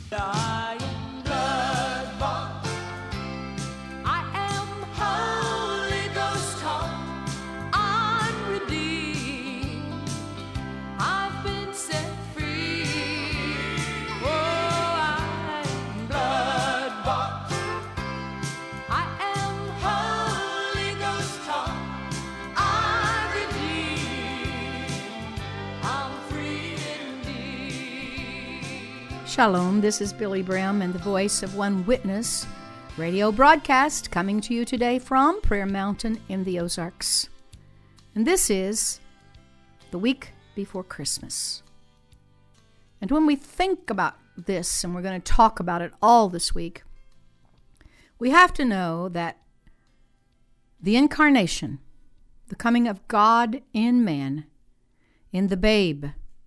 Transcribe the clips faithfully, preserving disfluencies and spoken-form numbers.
I am blood-bought. I am Holy Ghost taught. I'm redeemed. I've been set free. Oh, I am blood-bought. I am Holy Ghost taught. I'm redeemed. I'm free indeed. Shalom, this is Billy Brim and the voice of One Witness radio broadcast coming to you today from Prayer Mountain in the Ozarks. And this is the week before Christmas. And when we think about this, and we're going to talk about it all this week, we have to know that the incarnation, the coming of God in man, in the babe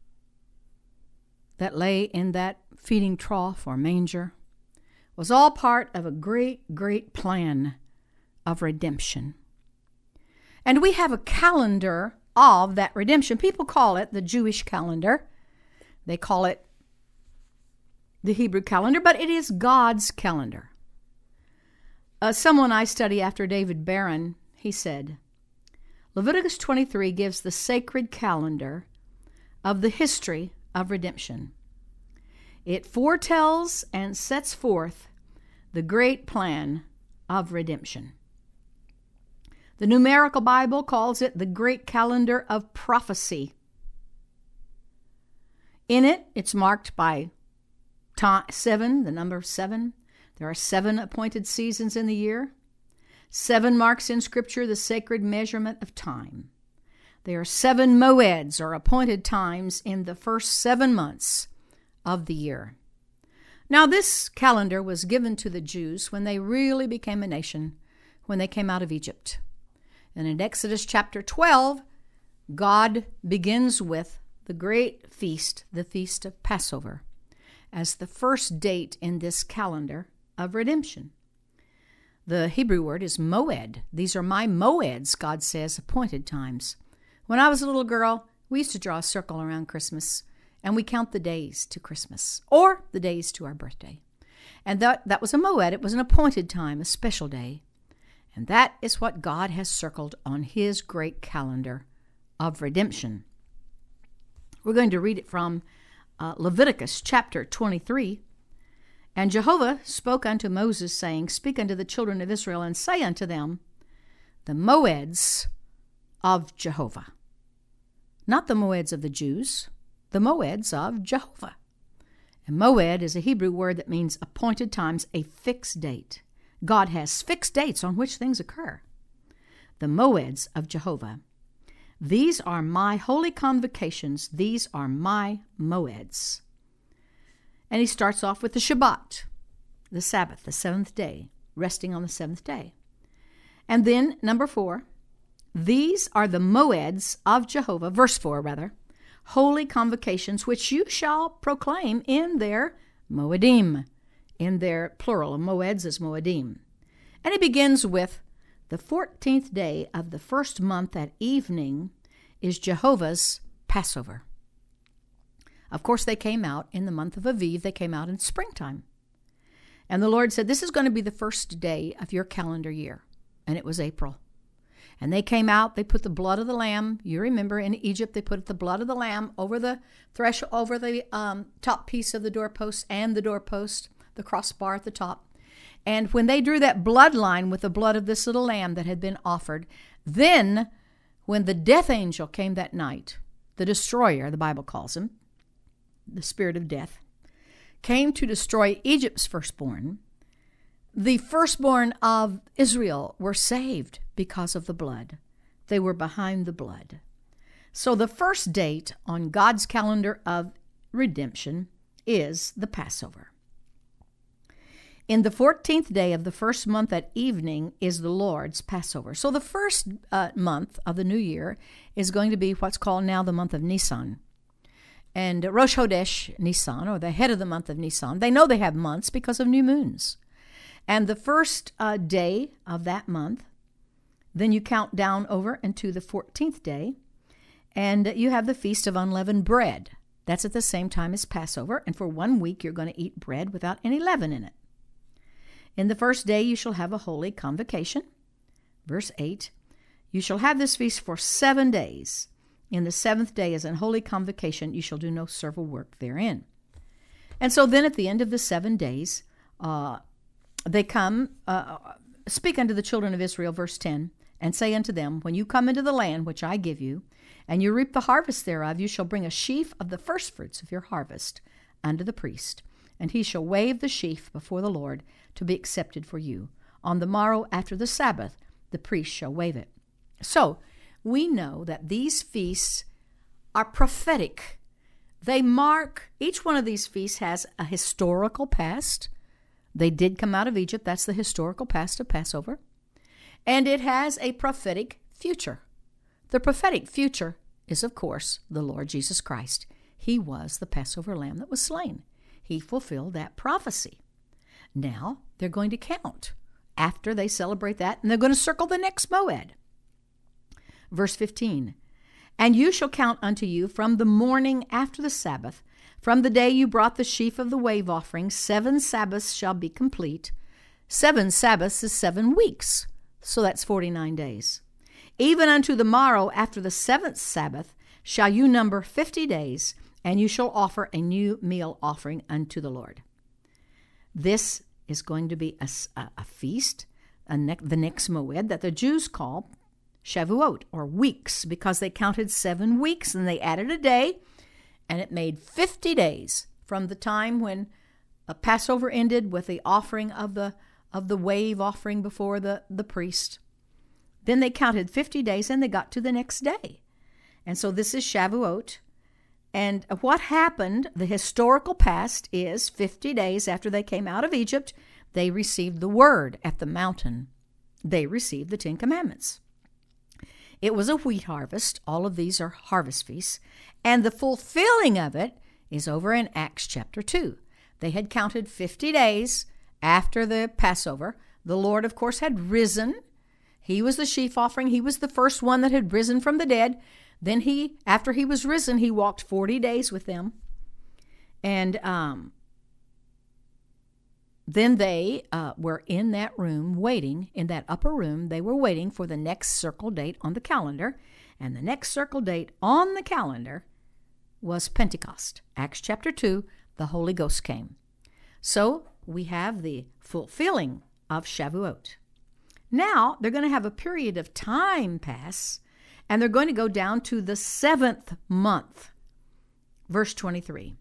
that lay in that feeding trough or manger, was all part of a great, great plan of redemption. And we have a calendar of that redemption. People call it the Jewish calendar. They call it the Hebrew calendar, but it is God's calendar. Uh, someone I study after, David Barron, he said, Leviticus twenty-three gives the sacred calendar of the history of redemption. It foretells and sets forth the great plan of redemption. The numerical Bible calls it the great calendar of prophecy. In it, it's marked by time, seven, the number seven. There are seven appointed seasons in the year. Seven marks in Scripture the sacred measurement of time. There are seven moeds, or appointed times, in the first seven months of the year. Now, this calendar was given to the Jews when they really became a nation, when they came out of Egypt. And in Exodus chapter twelve, God begins with the great feast, the Feast of Passover, as the first date in this calendar of redemption. The Hebrew word is moed. These are my moeds, God says, appointed times. When I was a little girl, we used to draw a circle around Christmas, and we count the days to Christmas, or the days to our birthday. And that, that was a moed. It was an appointed time, a special day. And that is what God has circled on his great calendar of redemption. We're going to read it from uh, Leviticus chapter twenty-three. And Jehovah spoke unto Moses, saying, Speak unto the children of Israel, and say unto them, the moeds of Jehovah. Not the moeds of the Jews, the moeds of Jehovah. And moed is a Hebrew word that means appointed times, a fixed date. God has fixed dates on which things occur. The moeds of Jehovah. These are my holy convocations. These are my moeds. And he starts off with the Shabbat, the Sabbath, the seventh day, resting on the seventh day. And then, number four, these are the moeds of Jehovah, verse four rather, holy convocations, which you shall proclaim in their moedim, in their plural of moeds is moedim. And he begins with the fourteenth day of the first month at evening is Jehovah's Passover. Of course, they came out in the month of Aviv. They came out in springtime. And the Lord said, this is going to be the first day of your calendar year. And it was April. And they came out, they put the blood of the lamb. You remember in Egypt, they put the blood of the lamb over the thresh, over the um, top piece of the doorpost and the doorpost, the crossbar at the top. And when they drew that bloodline with the blood of this little lamb that had been offered, then when the death angel came that night, the destroyer, the Bible calls him, the spirit of death, came to destroy Egypt's firstborn, the firstborn of Israel were saved because of the blood. They were behind the blood. So the first date on God's calendar of redemption is the Passover. In the fourteenth day of the first month at evening is the Lord's Passover. So the first uh, month of the new year is going to be what's called now the month of Nisan. And Rosh Chodesh Nisan, or the head of the month of Nisan, they know they have months because of new moons. And the first uh, day of that month, then you count down over into the fourteenth day, and you have the Feast of Unleavened Bread. That's at the same time as Passover, and for one week you're going to eat bread without any leaven in it. In the first day you shall have a holy convocation. Verse eight, you shall have this feast for seven days. In the seventh day is an holy convocation. You shall do no servile work therein. And so then at the end of the seven days, uh, they come, uh, speak unto the children of Israel, verse ten, and say unto them, when you come into the land which I give you, and you reap the harvest thereof, you shall bring a sheaf of the firstfruits of your harvest unto the priest, and he shall wave the sheaf before the Lord to be accepted for you. On the morrow after the Sabbath, the priest shall wave it. So we know that these feasts are prophetic. They mark, each one of these feasts has a historical past. They did come out of Egypt. That's the historical past of Passover. And it has a prophetic future. The prophetic future is, of course, the Lord Jesus Christ. He was the Passover lamb that was slain. He fulfilled that prophecy. Now they're going to count after they celebrate that, and they're going to circle the next moed. Verse fifteen, and you shall count unto you from the morning after the Sabbath, from the day you brought the sheaf of the wave offering, seven Sabbaths shall be complete. Seven Sabbaths is seven weeks, so that's forty-nine days. Even unto the morrow after the seventh Sabbath shall you number fifty days, and you shall offer a new meal offering unto the Lord. This is going to be a, a, a feast, a ne- the next moed, that the Jews call Shavuot, or weeks, because they counted seven weeks, and they added a day, and it made fifty days from the time when a Passover ended with the offering of the of the wave offering before the, the priest. Then they counted fifty days, and they got to the next day. And so this is Shavuot. And what happened, the historical past, is fifty days after they came out of Egypt, they received the word at the mountain. They received the Ten Commandments. It was a wheat harvest. All of these are harvest feasts. And the fulfilling of it is over in Acts chapter two. They had counted fifty days after the Passover. The Lord, of course, had risen. He was the sheaf offering. He was the first one that had risen from the dead. Then he, after he was risen, he walked forty days with them. And um, then they uh, were in that room waiting, in that upper room, they were waiting for the next circle date on the calendar. And the next circle date on the calendar was Pentecost. Acts chapter two, the Holy Ghost came. So we have the fulfilling of Shavuot. Now they're going to have a period of time pass, and they're going to go down to the seventh month. Verse twenty-three.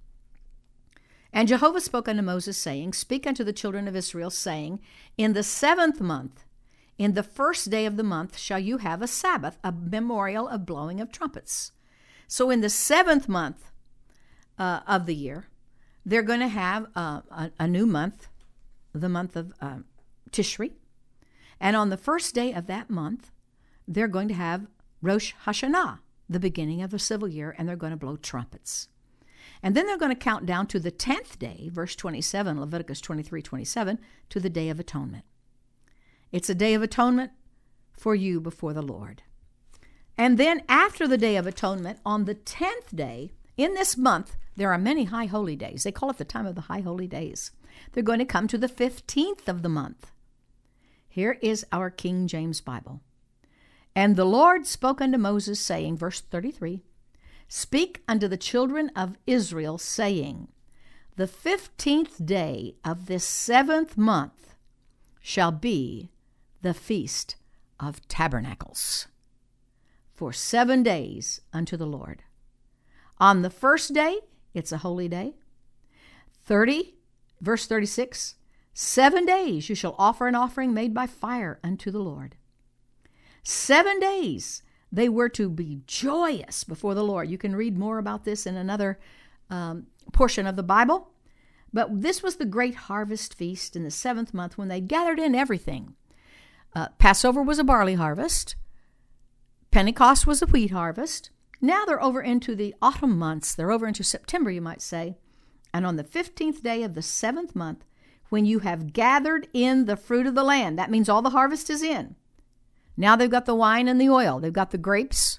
And Jehovah spoke unto Moses, saying, speak unto the children of Israel, saying, in the seventh month, in the first day of the month, shall you have a Sabbath, a memorial of blowing of trumpets. So in the seventh month uh, of the year, they're going to have uh, a, a new month, the month of uh, Tishri. And on the first day of that month, they're going to have Rosh Hashanah, the beginning of the civil year, and they're going to blow trumpets. And then they're going to count down to the tenth day, verse twenty-seven, Leviticus twenty-three twenty-seven, to the Day of Atonement. It's a day of atonement for you before the Lord. And then after the Day of Atonement, on the tenth day, in this month, there are many high holy days. They call it the time of the high holy days. They're going to come to the fifteenth of the month. Here is our King James Bible. And the Lord spoke unto Moses, saying, verse thirty-three, speak unto the children of Israel, saying, the fifteenth day of this seventh month shall be the Feast of Tabernacles, for seven days unto the Lord. On the first day, it's a holy day. thirty, verse thirty-six, seven days you shall offer an offering made by fire unto the Lord. Seven days they were to be joyous before the Lord. You can read more about this in another um, portion of the Bible. But this was the great harvest feast in the seventh month when they gathered in everything. Uh, Passover was a barley harvest. Pentecost was a wheat harvest. Now they're over into the autumn months. They're over into September, you might say. And on the fifteenth day of the seventh month, when you have gathered in the fruit of the land, that means all the harvest is in. Now they've got the wine and the oil. They've got the grapes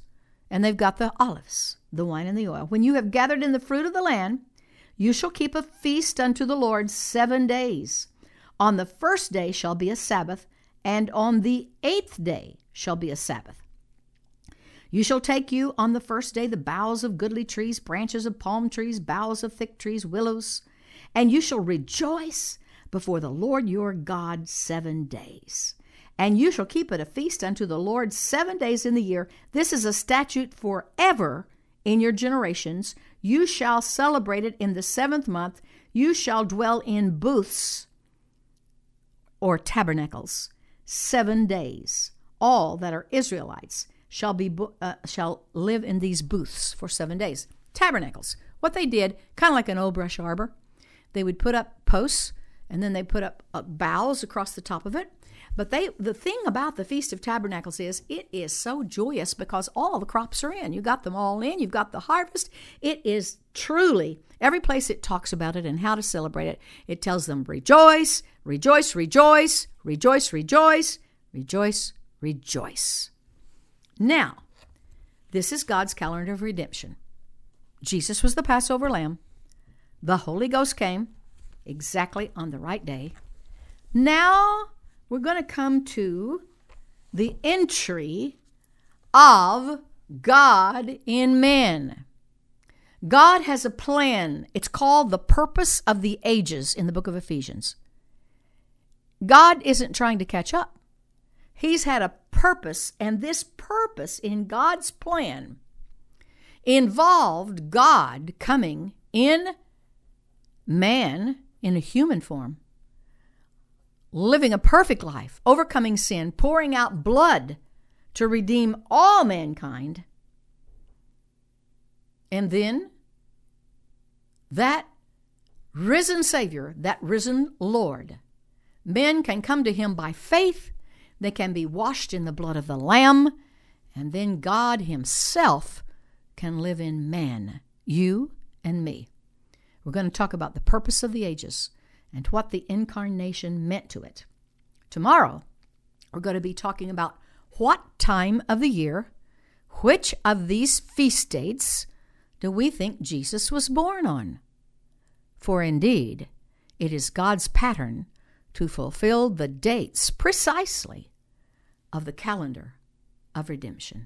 and they've got the olives, the wine, and the oil. When you have gathered in the fruit of the land, you shall keep a feast unto the Lord seven days. On the first day shall be a Sabbath, and on the eighth day shall be a Sabbath. You shall take you on the first day the boughs of goodly trees, branches of palm trees, boughs of thick trees, willows, and you shall rejoice before the Lord your God seven days. And you shall keep it a feast unto the Lord seven days in the year. This is a statute forever in your generations. You shall celebrate it in the seventh month. You shall dwell in booths or tabernacles seven days. All that are Israelites shall be uh, shall live in these booths for seven days. Tabernacles. What they did, kind of like an old brush arbor, they would put up posts, and then they put up uh, boughs across the top of it. But they, the thing about the Feast of Tabernacles is it is so joyous because all the crops are in. You got them all in. You've got the harvest. It is truly, every place it talks about it and how to celebrate it, it tells them rejoice, rejoice, rejoice, rejoice, rejoice, rejoice, rejoice. Now, this is God's calendar of redemption. Jesus was the Passover lamb. The Holy Ghost came exactly on the right day. Now, we're going to come to the entry of God in man. God has a plan. It's called the purpose of the ages in the book of Ephesians. God isn't trying to catch up. He's had a purpose, and this purpose in God's plan involved God coming in man in a human form, living a perfect life, overcoming sin, pouring out blood to redeem all mankind. And then that risen Savior, that risen Lord, men can come to him by faith. They can be washed in the blood of the Lamb. And then God himself can live in man, you and me. We're going to talk about the purpose of the ages and what the incarnation meant to it. Tomorrow, we're going to be talking about what time of the year, which of these feast dates do we think Jesus was born on? For indeed, it is God's pattern to fulfill the dates precisely of the calendar of redemption.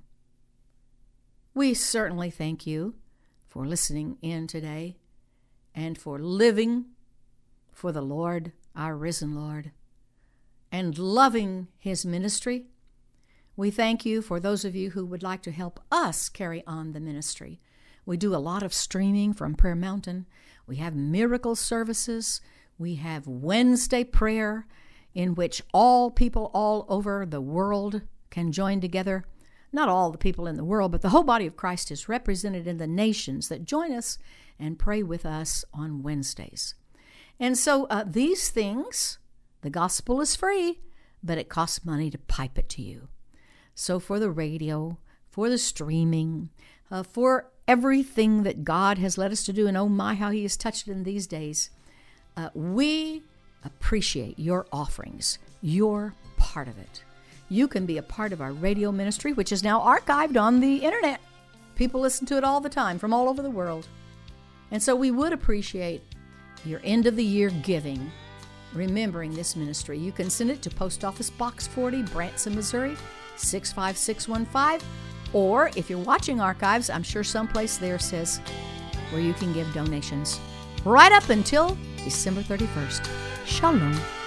We certainly thank you for listening in today and for living for the Lord, our risen Lord, and loving his ministry. We thank you for those of you who would like to help us carry on the ministry. We do a lot of streaming from Prayer Mountain. We have miracle services. We have Wednesday prayer in which all people all over the world can join together. Not all the people in the world, but the whole body of Christ is represented in the nations that join us and pray with us on Wednesdays. And so uh, these things, the gospel is free, but it costs money to pipe it to you. So for the radio, for the streaming, uh, for everything that God has led us to do, and oh my, how he has touched it in these days, uh, we appreciate your offerings. You're part of it. You can be a part of our radio ministry, which is now archived on the internet. People listen to it all the time from all over the world. And so we would appreciate your end of the year giving, remembering this ministry. You can send it to Post Office Box forty, Branson, Missouri, six five six one five. Or if you're watching archives, I'm sure someplace there says where you can give donations right up until December thirty-first. Shalom.